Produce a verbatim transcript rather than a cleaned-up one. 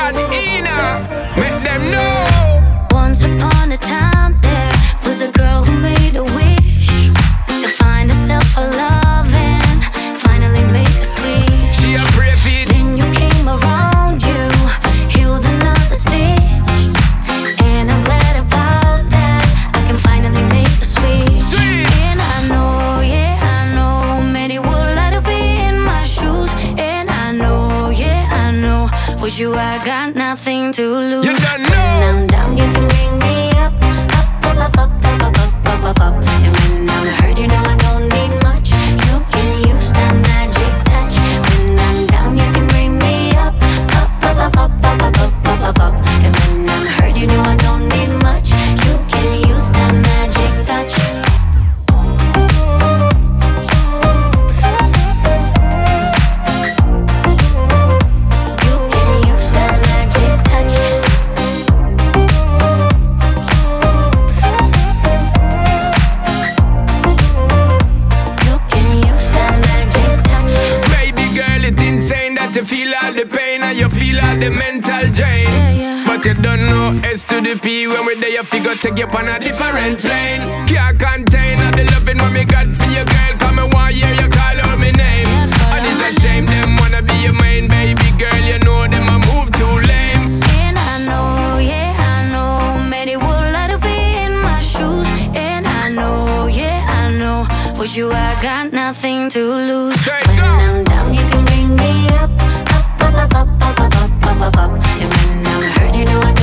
bad Ina, make them know. Once upon a time there was a girl who made a wish to find herself a love and finally make a switch. She a brave it. Then you came around, you healed another stitch, and I'm glad about that. I can finally make a switch. Sweet. And I know, yeah, I know many would like to be in my shoes. And I know, yeah, I know with you I got nothing to lose. You don't know. When I'm down, you can bring me up, up, up, up, up, up, up, up, up, up. And when I'm hurt, you know I don't need much. You can use that magic touch. When I'm down, you can bring me up, up, up, up, up, up, up, up, up, up, up. And when I'm hurt, you know I don't need much. You can use that magic touch. You can use that magic touch. You can use that magic touch. Baby girl, it's insane that you feel all the pain and you feel all the mental drain. Yeah, yeah. But you don't know S to the P. When we're there, you figure take you on a different plane. Can't contain all the loving what me got for you, girl. Come and one year you call out my name. And it's a shame them wanna be your main baby girl. You know them a move too lame. And I know, yeah, I know many would like to be in my shoes. And I know, yeah, I know with you I got nothing to lose. Straight When go. I'm down, you can bring me up, up, up, up, up, up, up, up, up, up. And when I'm hurt, you know I